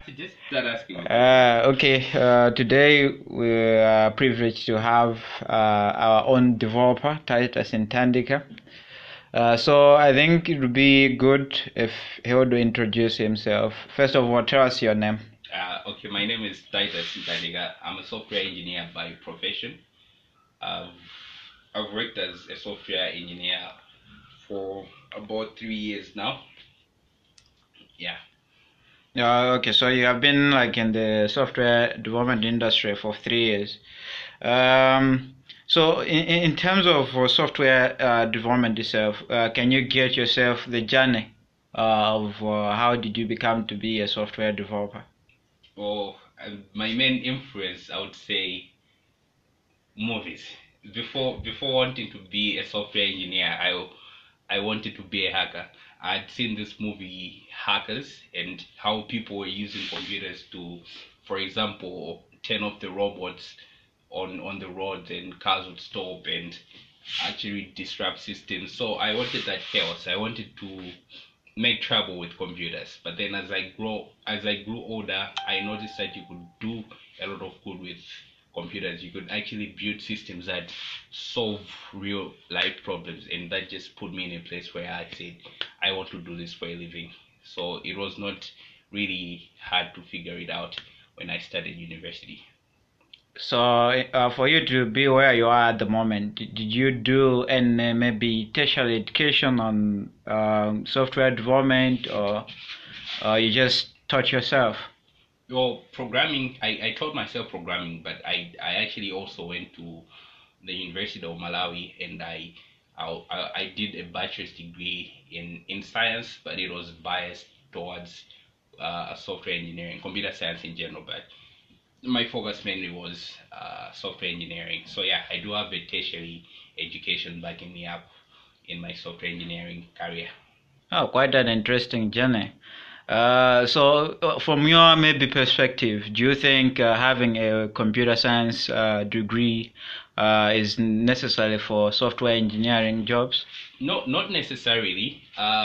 Just start asking. Okay, today we are privileged to have our own developer, Titus Ntandika. So I think it would be good if he would introduce himself. First of all, tell us your name. Okay, my name is Titus Ntandika. I'm a software engineer by profession. I've, I've worked as a software engineer for about 3 years now. Yeah. Okay, so you have been like in the software development industry for 3 years. So in terms of software development itself, can you get yourself the journey of how did you become to be a software developer? Well, my main influence, I would say, movies. Before wanting to be a software engineer, I wanted to be a hacker. I'd seen this movie Hackers and how people were using computers to, for example, turn off the robots on the roads and cars would stop and actually disrupt systems. So I wanted that chaos. I wanted to make trouble with computers. But then as I grew older, I noticed that you could do a lot of good with computers. You could actually build systems that solve real life problems, and that just put me in a place where I said I want to do this for a living. So it was not really hard to figure it out when I started university. So for you to be where you are at the moment, did you do any maybe tertiary education on software development, or you just taught yourself? Well, programming, I taught myself programming, but I actually also went to the University of Malawi and I did a bachelor's degree in science, but it was biased towards software engineering, computer science in general. But my focus mainly was software engineering. So yeah, I do have a tertiary education backing me up in my software engineering career. Oh, quite an interesting journey. From your maybe perspective, do you think having a computer science degree is necessary for software engineering jobs? No, not necessarily.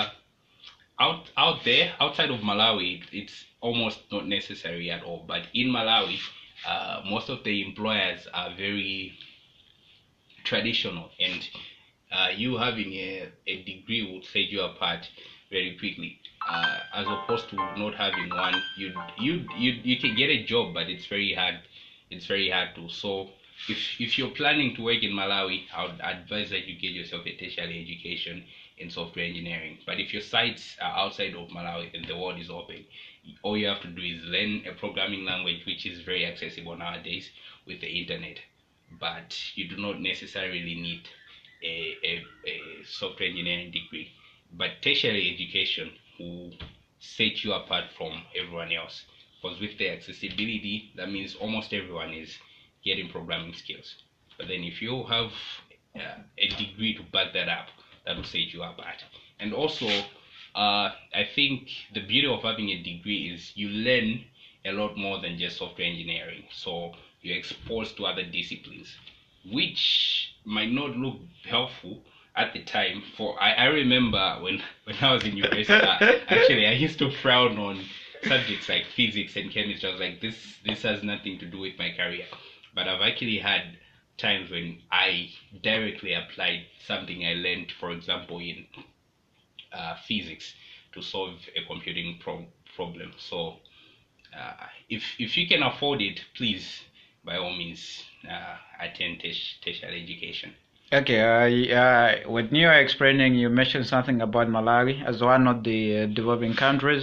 Out there outside of Malawi, it's almost not necessary at all. But in Malawi, most of the employers are very traditional, and you having a degree would set you apart very quickly. As opposed to not having one, you can get a job, but it's very hard. It's very hard to. So if you're planning to work in Malawi, I would advise that you get yourself a tertiary education in software engineering. But if your sites are outside of Malawi and the world is open, all you have to do is learn a programming language, which is very accessible nowadays with the internet. But you do not necessarily need a software engineering degree. But tertiary education will set you apart from everyone else. Because with the accessibility, that means almost everyone is getting programming skills. But then if you have a degree to back that up, that will set you apart. And also, I think the beauty of having a degree is you learn a lot more than just software engineering. So you're exposed to other disciplines, which might not look helpful at the time. I remember when I was in university, actually I used to frown on subjects like physics and chemistry. I was like, this has nothing to do with my career. But I've actually had times when I directly applied something I learned, for example, in physics to solve a computing problem. So if you can afford it, please by all means attend tertiary education. Okay, when you were explaining, you mentioned something about Malawi as one of the developing countries.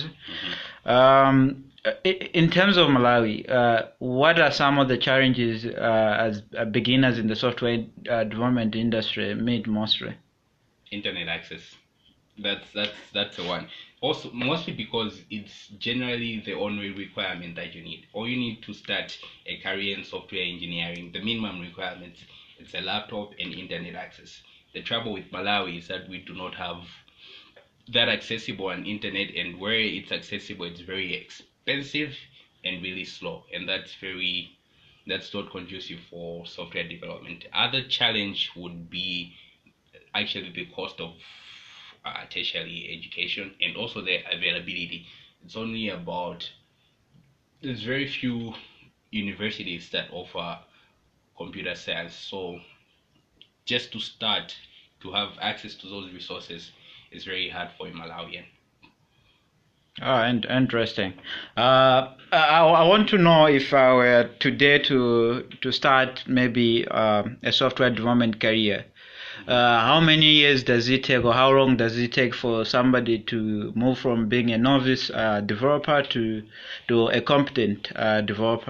In terms of Malawi, what are some of the challenges as beginners in the software development industry meet mostly? Internet access. That's the one. Also, mostly because it's generally the only requirement that you need. Or you need to start a career in software engineering. The minimum requirements it's a laptop and internet access. The trouble with Malawi is that we do not have that accessible on internet, and where it's accessible, it's very expensive and really slow, and that's not conducive for software development. Other challenge would be actually the cost of tertiary education and also the availability. It's only about there's very few universities that offer computer science. So just to start to have access to those resources is very hard for a Malawian. Oh, and interesting. I want to know if I were today to start maybe a software development career. How many years does it take, or how long does it take for somebody to move from being a novice developer to a competent developer?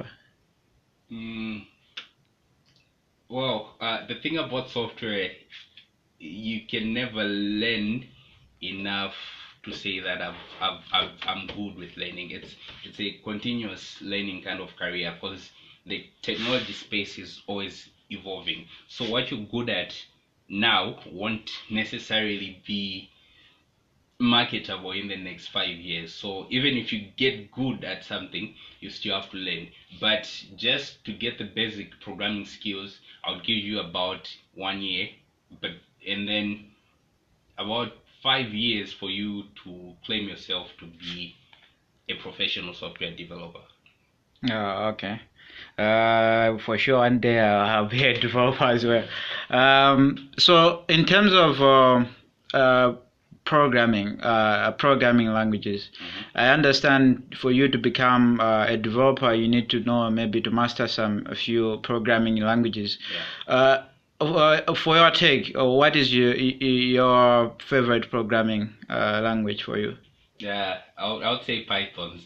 Well, the thing about software, you can never learn enough to say that I'm good with learning. It's a continuous learning kind of career because the technology space is always evolving. So what you're good at now won't necessarily be marketable in the next 5 years. So even if you get good at something, you still have to learn. But just to get the basic programming skills, I'll give you about 1 year, and then about 5 years for you to claim yourself to be a professional software developer. Oh, okay. For sure, one day I'll be a developer as well. So in terms of programming languages, I understand for you to become a developer, you need to know maybe to master a few programming languages. Yeah. For your take, what is your favorite programming language for you? Yeah, I would say Python.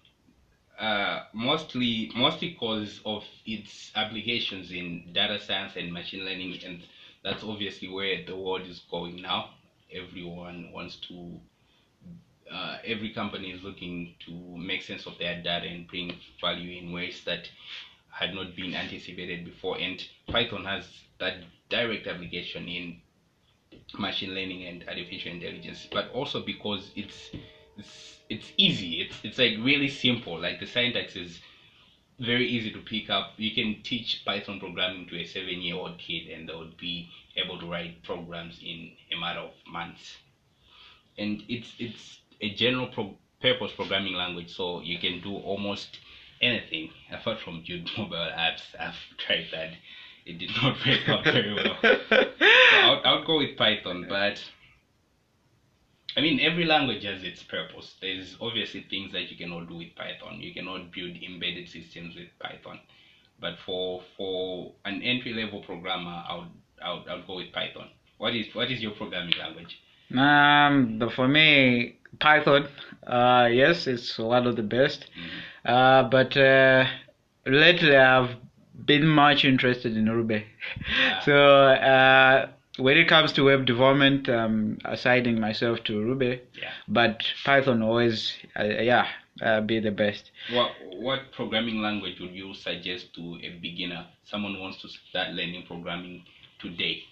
Mostly because of its applications in data science and machine learning, and that's obviously where the world is going now. Everyone wants to, every company is looking to make sense of their data and bring value in ways that had not been anticipated before. And Python has that direct application in machine learning and artificial intelligence, but also because it's easy. It's like really simple. Like the syntax is very easy to pick up. You can teach Python programming to a 7-year-old kid, and they would be able to write programs in a matter of months. And it's a general purpose programming language, so you can do almost anything apart from build mobile apps. I've tried that; it did not work out very well. So I would go with Python, but I mean, every language has its purpose. There's obviously things that you cannot do with Python. You cannot build embedded systems with Python. But for an entry level programmer, I would go with Python. What is your programming language? But for me, Python, yes, it's one of the best. But lately I've been much interested in Ruby. So when it comes to web development, assigning myself to Ruby. Yeah. But Python always, be the best. What programming language would you suggest to a beginner? Someone who wants to start learning programming today.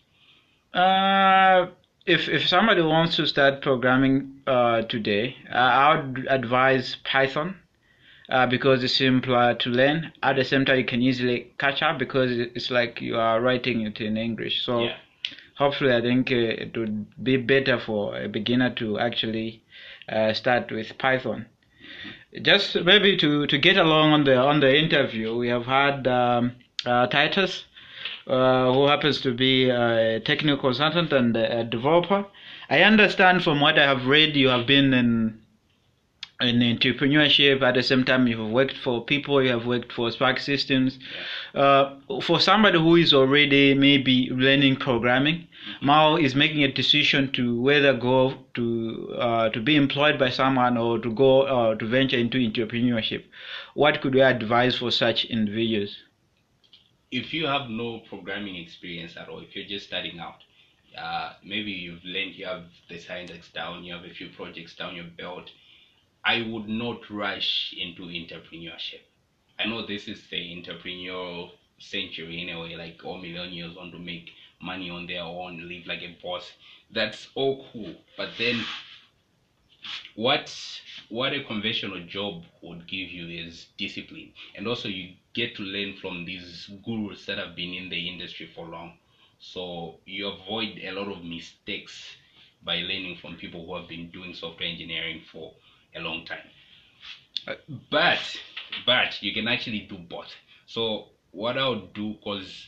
If somebody wants to start programming today, I would advise Python because it's simpler to learn. At the same time, you can easily catch up because it's like you are writing it in English. So Yeah. hopefully, I think it would be better for a beginner to actually start with Python. Just maybe to get along on the interview, we have had Titus, who happens to be a technical consultant and a developer. I understand from what I have read, you have been in entrepreneurship. At the same time, you have worked for people, you have worked for Spark Systems. For somebody who is already maybe learning programming, now is making a decision to whether go to be employed by someone or to go to venture into entrepreneurship, what could you advise for such individuals? If you have no programming experience at all, if you're just starting out, maybe you've learned, you have the syntax down, you have a few projects down your belt, I would not rush into entrepreneurship. I know this is the entrepreneurial century in a way, like all millennials want to make money on their own, live like a boss. That's all cool. But then what a conventional job would give you is discipline. And also you get to learn from these gurus that have been in the industry for long. So you avoid a lot of mistakes by learning from people who have been doing software engineering for a long time. But but you can actually do both. So what I would do, because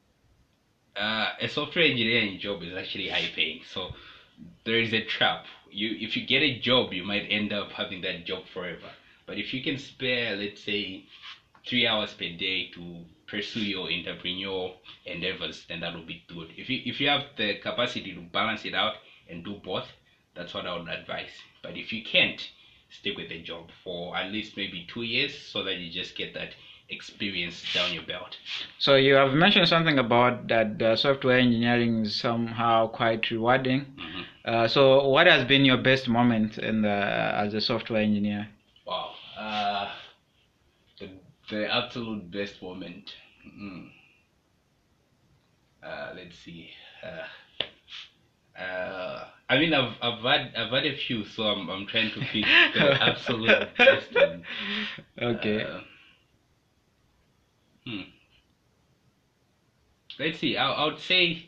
a software engineering job is actually high paying, so there is a trap. If you get a job, you might end up having that job forever. But if you can spare, let's say, 3 hours per day to pursue your entrepreneurial endeavors, then that would be good. If you have the capacity to balance it out and do both, that's what I would advise. But if you can't, stick with the job for at least maybe 2 years so that you just get that experience down your belt. So you have mentioned something about that software engineering is somehow quite rewarding. Mm-hmm. So what has been your best moment as a software engineer? Wow. The absolute best moment. Let's see. I mean, I've had a few, so I'm trying to pick the absolute best one. Okay. Let's see. I would say.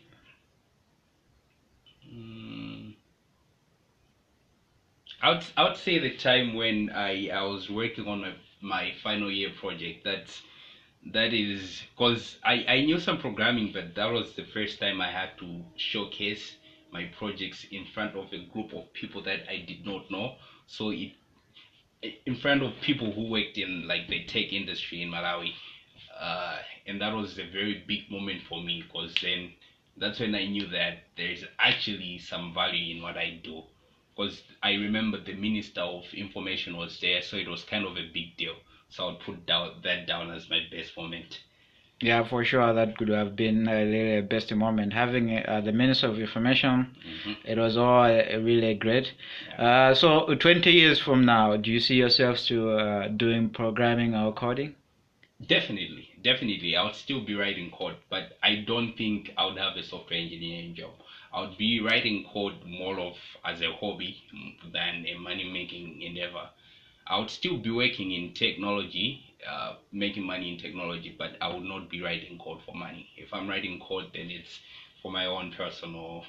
I would say the time when I was working on my final year project. That is because I knew some programming, but that was the first time I had to showcase my projects in front of a group of people that I did not know. So in front of people who worked in like the tech industry in Malawi, and that was a very big moment for me, because then that's when I knew that there's actually some value in what I do. Because I remember the Minister of Information was there, so it was kind of a big deal. So I would put that down as my best moment. Yeah, for sure, that could have been really a best moment. Having the Minister of Information, it was all really great. Yeah. So 20 years from now, do you see yourselves to doing programming or coding? Definitely. I would still be writing code, but I don't think I would have a software engineering job. I would be writing code more of as a hobby than a money-making endeavor. I would still be working in technology, making money in technology, but I would not be writing code for money. If I'm writing code, then it's for my own personal,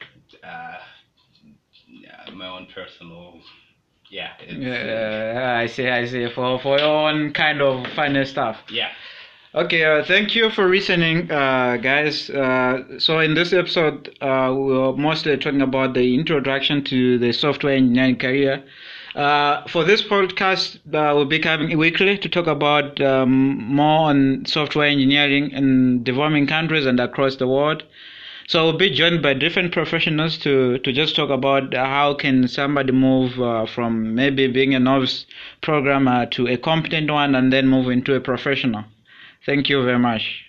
yeah. I see. For your own kind of funny stuff. Yeah. Okay, thank you for listening, guys. So in this episode, we're mostly talking about the introduction to the software engineering career. For this podcast, we'll be coming weekly to talk about more on software engineering in developing countries and across the world. So we'll be joined by different professionals to just talk about how can somebody move from maybe being a novice programmer to a competent one and then move into a professional. Thank you very much.